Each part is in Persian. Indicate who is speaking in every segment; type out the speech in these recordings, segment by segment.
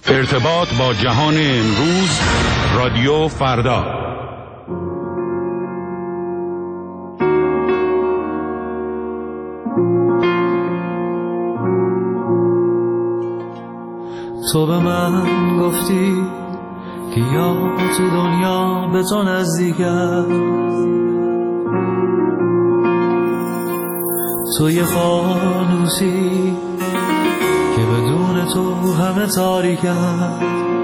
Speaker 1: ارتباط با جهان امروز، رادیو فردا.
Speaker 2: تو به من گفتی بیا تو دنیا به تو نزدیکم، تو یه فانوسی که بدون تو همه تاریکم.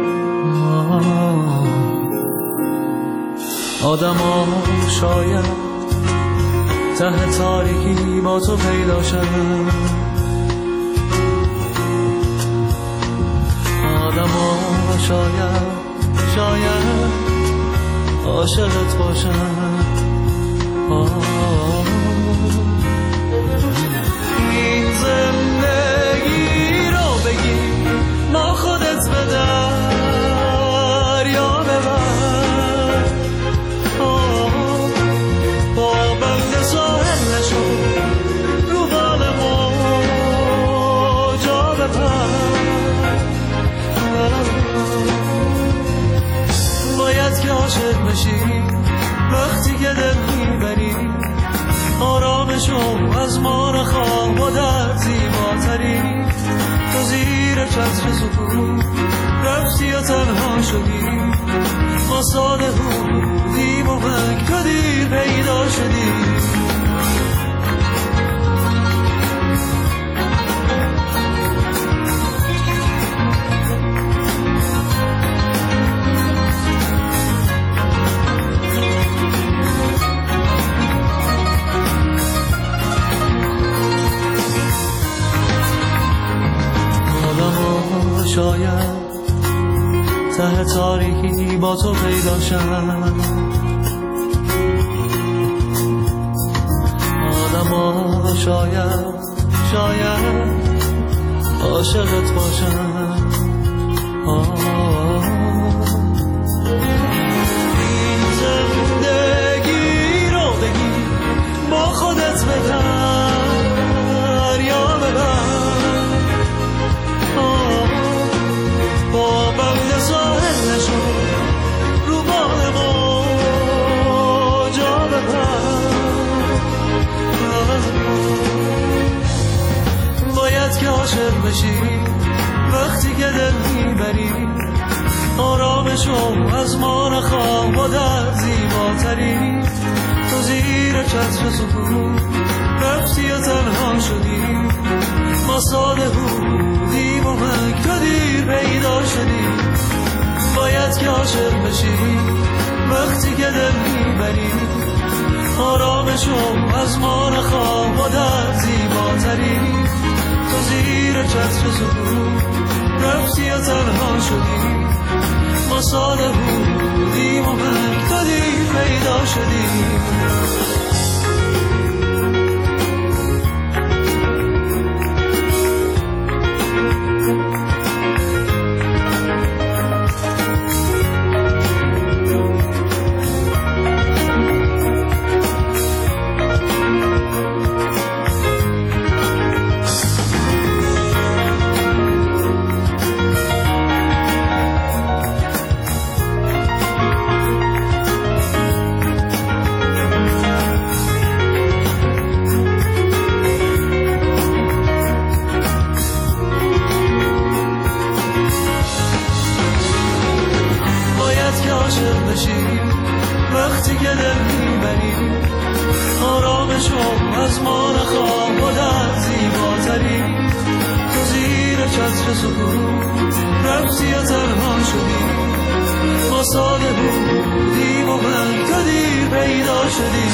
Speaker 2: آدم ها شاید ته تاریکی با تو پیدا شدن، آدم ها شاید عاشقت باشن. این زندگی رو بگی ما خودت به دریا ببر، با بند ساحل نشو رو بال موجا ببر. باید که عاشق بشی وقتی که دل میبری، آرامشو از ما نخواه و در زیباتری. تو زیر چتر سکوت رفتی و تنها شدی، ما ساده بودیم و من کدیر پیدا شدی. شاید ته تاریکی با تو پیدا شدن، آدم ها شاید عاشقت باشن. این زندگی رو بگی با خودت به دریا ببر، با بند ساحل نشو رو بال موجا ببر. باید که عاشق بشی وقتی که دل میبری، آرامشو از ما نخواه و در زیباتری. تو زیر چتر سکوت رفتی و تنها شدی، ما ساده بودیم و من کدیر پیدا شدی. باید که عاشق بشی وقتی که دل میبری، آرامشو از ما نخواه و در زیباتری. تو زیر چتر سکوت رفتی و تنها شدی، ما ساده بودیم و من کدیر پیدا شدی. وقتی که دل میبری، آرامشو از ما نخواه و در زیباتری. تو زیر چتر سکوت رفتی و تنها شدی، ما ساده بودیم و من کدیر پیدا شدی.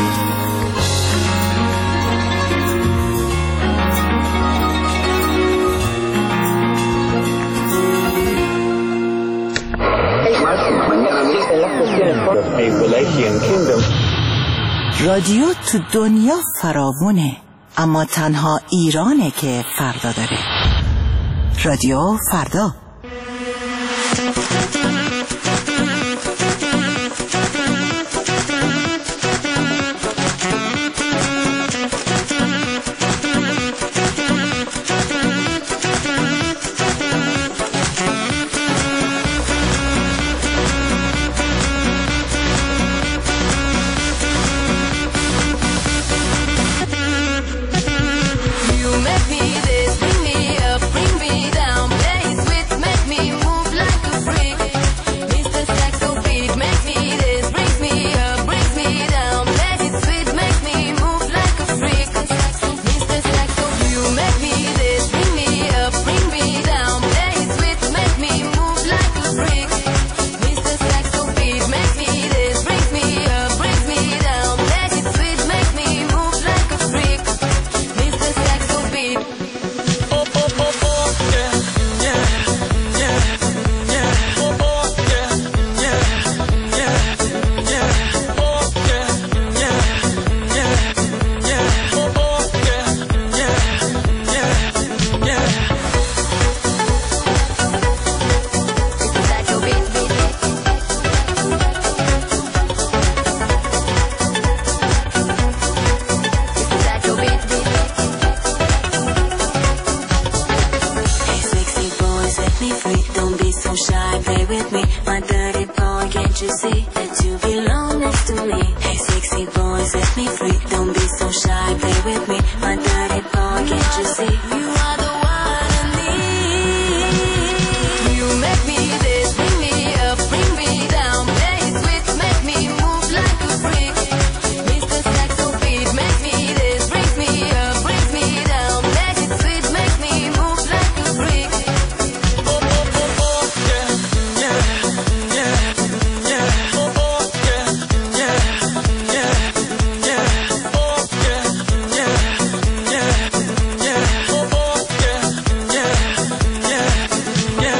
Speaker 3: رادیو تو دنیا فراوونه، اما تنها ایرانه که فردا داره. رادیو فردا.
Speaker 4: set me free. Don't be so shy, play with me. My dirty boy, can't you see that you belong next to me? Hey, sexy boy, set me free. Don't be so shy, play with me. My dirty boy, can't you see? You are the one I need. You make me this, bring me up, bring me down. Play sweet, make me move like a freak. Mr. Saxo beat, make me this, brings me up, brings me down. Make it sweet, make me move like a freak. Oh, oh, oh, oh, yeah, yeah, yeah, yeah. Oh, oh, yeah, yeah, yeah, yeah. Oh, yeah, yeah, yeah, yeah. Oh, oh, yeah, yeah, yeah, yeah,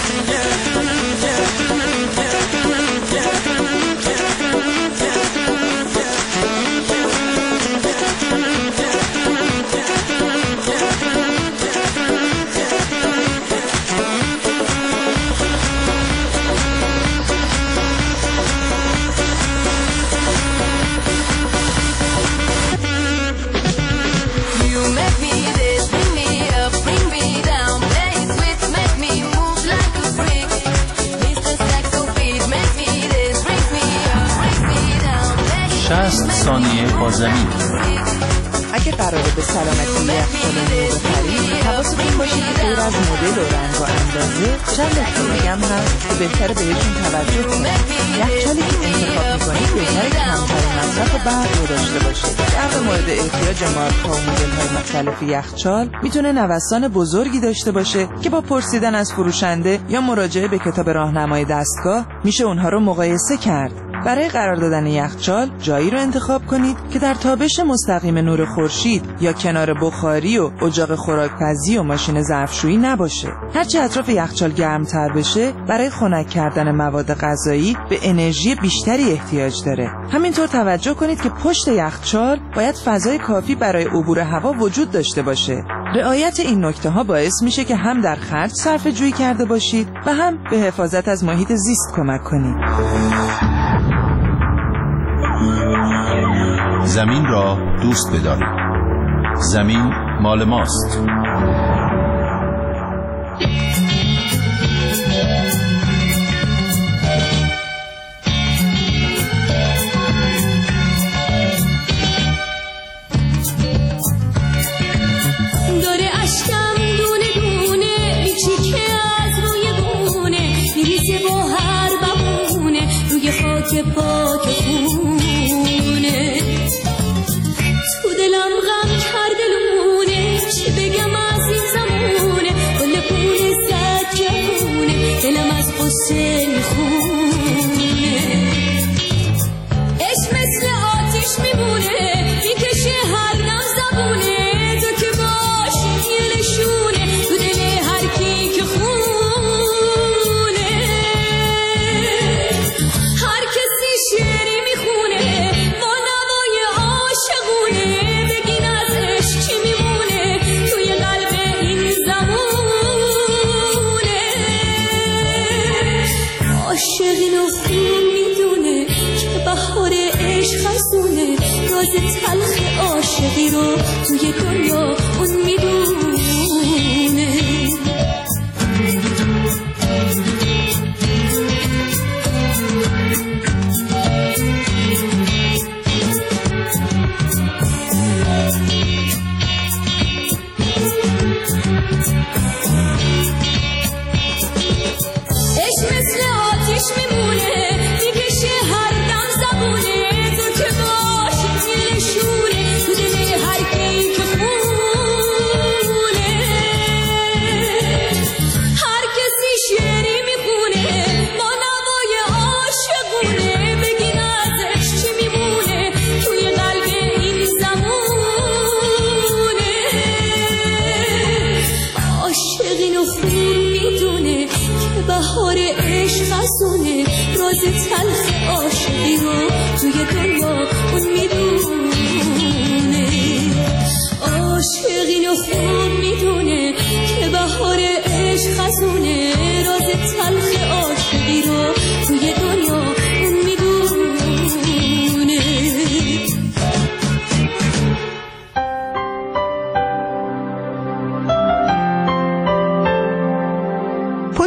Speaker 4: You make me this, bring me up, bring me down. Play sweet, make me move like a freak. Mr. Saxo beat, make me this, brings me up, brings me down.
Speaker 5: 60 ثانیه با زمین.
Speaker 3: اگه قراره به سلامتی یخچال نور بخرید، حواستون باشه که غیر از مدل و رنگ و اندازه چند نکته دیگه هم هست که بهتره بهشون توجه کنید. یخچالی که انتخاب می‌کنید بهتره کمترین مصرف برق رو داشته باشه. در مورد احتیاج مارک‌ها و مدل‌های مختلف یخچال میتونه نوسان بزرگی داشته باشه که با پرسیدن از فروشنده یا مراجعه به کتاب راهنمای دستگاه میشه اونها رو مقایسه کرد. برای قرار دادن یخچال جایی رو انتخاب کنید که در تابش مستقیم نور خورشید یا کنار بخاری و اجاق خوراکپزی و ماشین ظرفشویی نباشه. هرچه اطراف یخچال گرمتر بشه برای خنک کردن مواد غذایی به انرژی بیشتری احتیاج داره. همینطور توجه کنید که پشت یخچال باید فضای کافی برای عبور هوا وجود داشته باشه. رعایت این نکته ها باعث میشه که هم در خرج صرفه جویی کرده باشید و هم به حفاظت از محیط زیست کمک کنید.
Speaker 5: زمین را دوست بدارید. زمین مال ماست.
Speaker 4: داره اشکم دونه دونه میچیکه از روی بونه، میریزه با هر بمونه روی خاک پاک خونه. تو دلم غم کرده لونه، چی بگم از این زمونه، کل پول زد جوونه، دلم از قصه میخونه. عشق مثل آتیش میمونه، میکشه هر دم زبونه، تو که باشی یه نشونه تو دل هر کی که خونه. هر کسی شعری میخونه با نوای عاشقونه، بگین از عشق چی میمونه توی قلب این زمونه. عاشقین و خون میدونه که بهار عشق خزونه، راز تلخ عاشقی رو توی دنیا اون میدونه. عشق مثل آتیش میمونه، میکشه هر دم زبونه، تو که باشی یه نشونه تو دل هر کی که خونه. هر کسی شعری میخونه با نوای عاشقونه، بگین از عشق چی میمونه توی قلب این زمونه. عاشقین و خون میدونه که بهار عشق خزونه، راز تلخ عاشقی رو توی دنیا اون میدونه. عاشقین و خون میدونه که بهار عشق خزونه، راز تلخ عاشقی رو توی دنیا اون میدونه.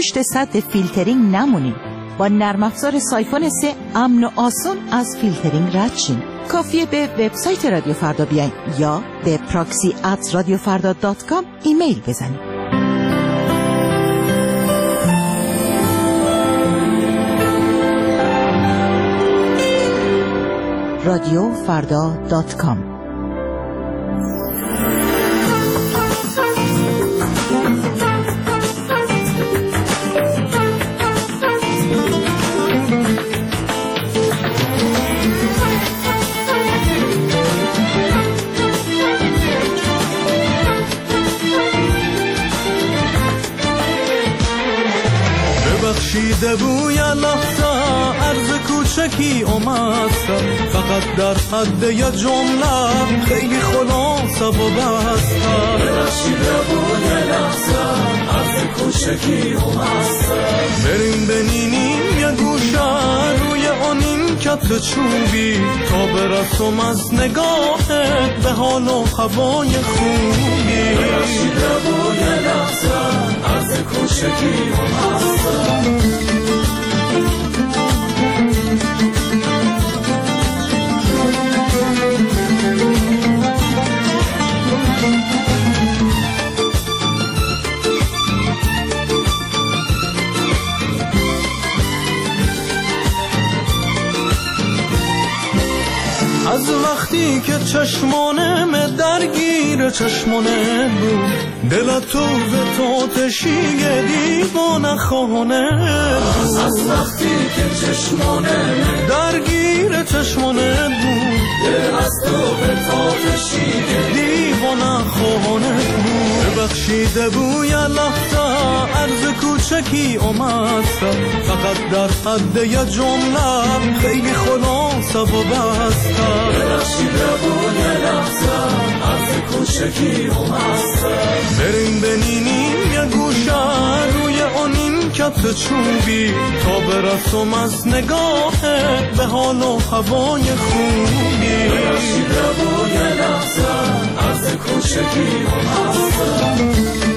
Speaker 3: پشت سد فیلترینگ نمونین. با نرم افزار سایفون 3 امن و آسون از فیلترینگ رد شین. کافیه به وبسایت رادیو فردا بیاین یا به proxy@radiofarda.com ایمیل بزنید. radiofarda.com.
Speaker 2: ببخشیده بوی لحظه عرض کوچکی اومدم، فقط در حد یه جمله خیلی خلاصه و بستم. ببخشیده بوی لحظه عرض کوچکی اومدم، بریم بنینیم یه گوشه روی آنین کت چوبی تا برسم از نگاهت به حال و هوای خوبی. ببخشیده بوی لحظه عرض کوچکی اومدم. از وقتی که چشمانم درگیر چشمانه بود، دل تو به آتشی دیوانه خانه بود. از وقتی که چشمانم درگیر چشمانه بود، دل از تو به آتشی دیوانه خانه بود. ببخشیده بوی لحظه عرض کوچکی اومدم، فقط در حد یه جمله خیلی خلاصه و بستم. ببخشیده بوی لحظه عرض کوچکی اومدم، بریم بنینیم یه گوشه روی آنین کت چوبی تا برسم از نگاهت به حال و هوای خوبی. ببخشیده بوی لحظه عرض کوچکی اومدم.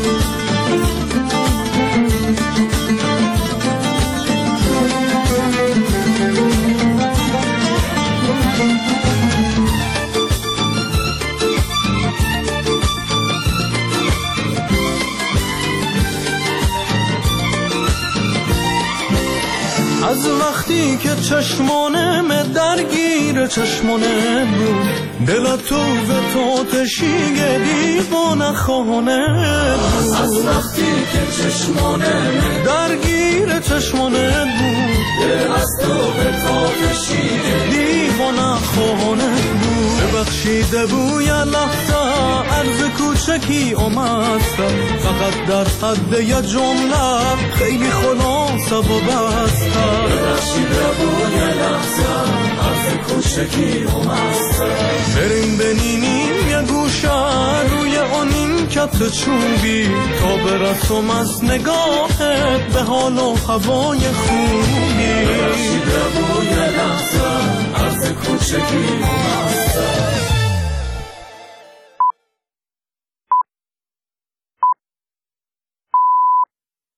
Speaker 2: از وقتی که چشمانم درگیر چشمانه بود، دل تو به آتشی دیوانه خانه بود. از وقتی که چشمانم درگیر چشمانه بود، دل از تو به آتشی دیوانه خانه بود. ببخشیده بوی لحظه عرض کوچکی اومدم، فقط در حد یه جمله خیلی خلاصه و بستم. ببخشیده بوی لحظه عرض کوچکی اومدم، بریم بنینیم یه گوشه روی آنین کت چوبی تا برسم از نگاهت به حال و هوای خوبی. ببخشیده بوی لحظه عرض کوچکی اومدم.